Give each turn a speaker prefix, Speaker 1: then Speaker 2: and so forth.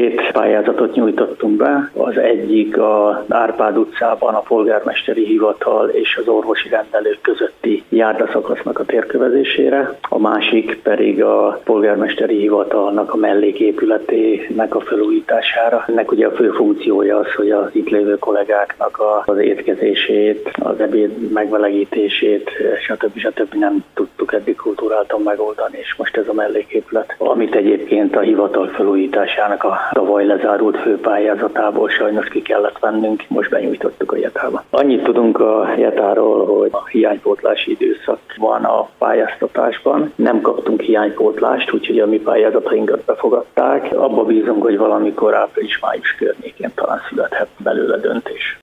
Speaker 1: Két pályázatot nyújtottunk be, az egyik az Árpád utcában a polgármesteri hivatal és az orvosi rendelők közötti járdaszakasznak a térkövezésére, a másik pedig a polgármesteri hivatalnak a melléképületének a felújítására. Ennek ugye a fő funkciója az, hogy az itt lévő kollégáknak az étkezését, az ebéd megmelegítését, stb. Nem tudtuk eddig kulturáltan megoldani, és most ez a melléképület, amit egyébként a hivatal felújításának a tavaly lezárult főpályázatából sajnos ki kellett vennünk, most benyújtottuk a JETA-ba. Annyit tudunk a JETA-ról, hogy a hiánypótlási időszak van a pályáztatásban. Nem kaptunk hiánypótlást, úgyhogy a mi pályázatainkat befogadták. Abba bízunk, hogy valamikor április-május környékén talán születhet belőle döntés.